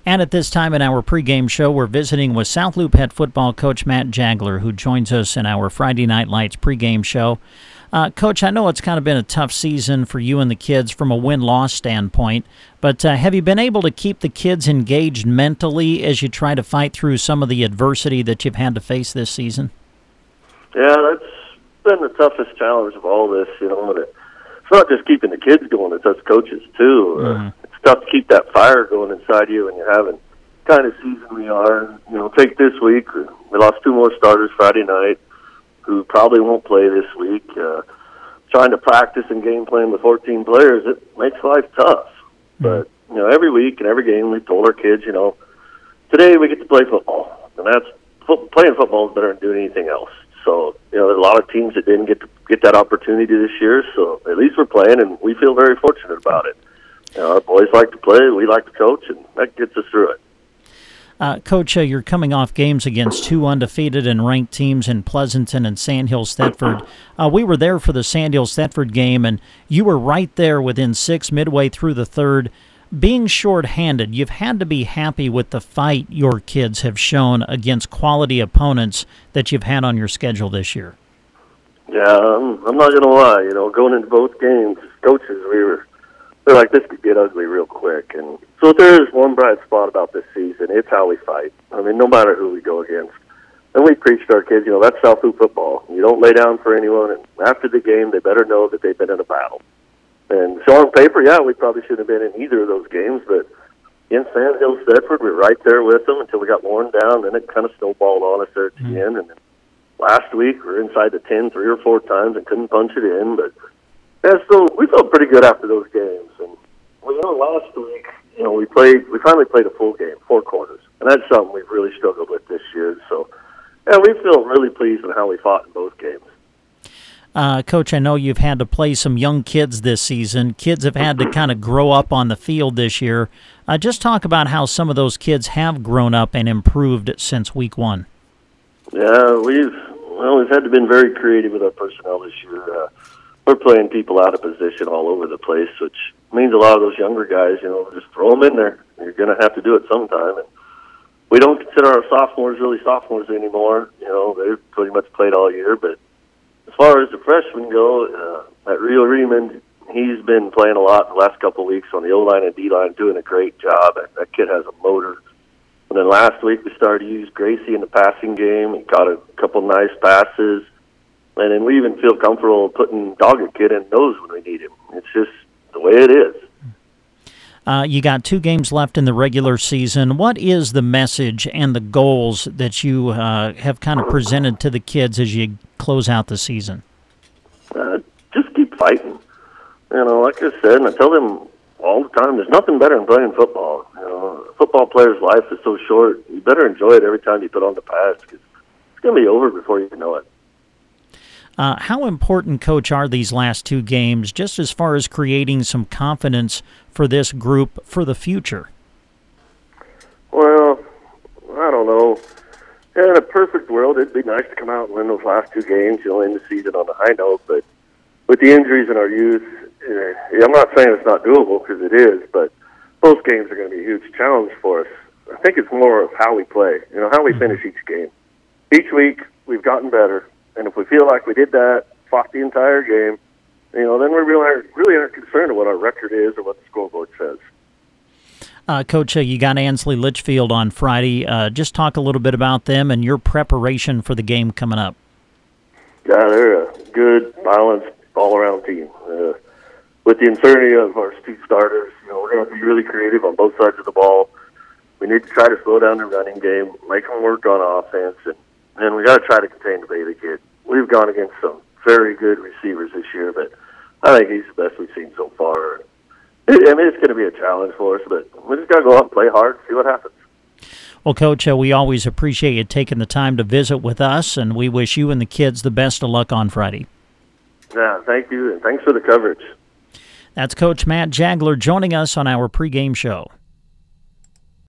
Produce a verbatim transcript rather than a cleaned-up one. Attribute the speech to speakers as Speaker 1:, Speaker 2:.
Speaker 1: And at this time in our pregame show, we're visiting with South Loop football coach Matt Jagler, who joins us in our Friday Night Lights pregame show. Uh, Coach, I know it's kind of been a tough season for you and the kids from a win-loss standpoint, but uh, have you been able to keep the kids engaged mentally as you try to fight through some of the adversity that you've had to face this season?
Speaker 2: Yeah, that's been the toughest challenge of all this, you know. And it, it's not just keeping the kids going, it's us coaches, too. Mm-hmm. Uh, it's tough to keep that fire going inside you when you're having the kind of season we are. You know, take this week. We lost two more starters Friday night who probably won't play this week. Uh, trying to practice and game plan with fourteen players, it makes life tough. Mm-hmm. But, you know, every week and every game we've told our kids, you know, today we get to play football. And that's fo- playing football is better than doing anything else. So, you know, there's a lot of teams that didn't get to get that opportunity this year, so at least we're playing, and we feel very fortunate about it. You know, our boys like to play, we like to coach, and that gets us through it.
Speaker 1: Uh, Coach, uh, you're coming off games against two undefeated and ranked teams in Pleasanton and Sandhills Thetford. Uh, we were there for the Sandhills Thetford game, and you were right there within six midway through the third. Being shorthanded, you've had to be happy with the fight your kids have shown against quality opponents that you've had on your schedule this year.
Speaker 2: Yeah, I'm, I'm not going to lie. You know, going into both games, coaches, we were they're like, this could get ugly real quick. And so if there is one bright spot about this season, it's how we fight. I mean, no matter who we go against. And we preach to our kids, you know, that's South Loop football. You don't lay down for anyone, and after the game, they better know that they've been in a battle. And so on paper, yeah, we probably shouldn't have been in either of those games, but against Sandhills Thetford, we were right there with them until we got worn down. Then it kind of snowballed on us there at the mm-hmm. end. And then last week, we were inside the ten three or four times and couldn't punch it in. But yeah, so we felt pretty good after those games. And well, you know, last week, you know, we played. We finally played a full game, four quarters, and that's something we've really struggled with this year. So yeah, we feel really pleased with how we fought in both games.
Speaker 1: Uh, Coach, I know you've had to play some young kids this season. Kids have had to kind of grow up on the field this year. Uh, just talk about how some of those kids have grown up and improved since week one.
Speaker 2: Yeah, we've well, we've had to been very creative with our personnel this year. Uh, we're playing people out of position all over the place, which means a lot of those younger guys, you know, just throw them in there. You're going to have to do it sometime. And we don't consider our sophomores really sophomores anymore. You know, they've pretty much played all year, but as far as the freshmen go, uh, at Rio Raymond, he's been playing a lot the last couple of weeks on the O-line and D-line, doing a great job. That, that kid has a motor. And then last week we started to use Gracie in the passing game. He caught a couple nice passes. And then we even feel comfortable putting Doggett kid in those when we need him. It's just the way it is.
Speaker 1: Uh, you got two games left in the regular season. What is the message and the goals that you uh, have kind of presented to the kids as you close out the season?
Speaker 2: Uh, just keep fighting. You know, like I said, and I tell them all the time, there's nothing better than playing football. You know, a football player's life is so short. You better enjoy it every time you put on the pads, because it's going to be over before you know it.
Speaker 1: Uh, how important, Coach, are these last two games, just as far as creating some confidence for this group for the future?
Speaker 2: Well, I don't know. In a perfect world, it'd be nice to come out and win those last two games, you know, end the season on a high note. But with the injuries in our youth, uh, I'm not saying it's not doable, because it is, but both games are going to be a huge challenge for us. I think it's more of how we play, you know, how we finish each game. Each week, we've gotten better. And if we feel like we did that, fought the entire game, you know, then we really aren't, really aren't concerned with what our record is or what the scoreboard says.
Speaker 1: Uh, Coach, uh, you got Ansley Litchfield on Friday. Uh, just talk a little bit about them and your preparation for the game coming up.
Speaker 2: Yeah, they're a good, balanced, all-around team. Uh, with the uncertainty of our two starters, you know, we're going to have to be really creative on both sides of the ball. We need to try to slow down the running game, make them work on offense, and And we got to try to contain the Bailey kid. We've gone against some very good receivers this year, but I think he's the best we've seen so far. I mean, it's going to be a challenge for us, but we just got to go out and play hard, see what happens.
Speaker 1: Well, Coach, uh, we always appreciate you taking the time to visit with us, and we wish you and the kids the best of luck on Friday.
Speaker 2: Yeah, thank you, and thanks for the coverage.
Speaker 1: That's Coach Matt Jagler joining us on our pregame show.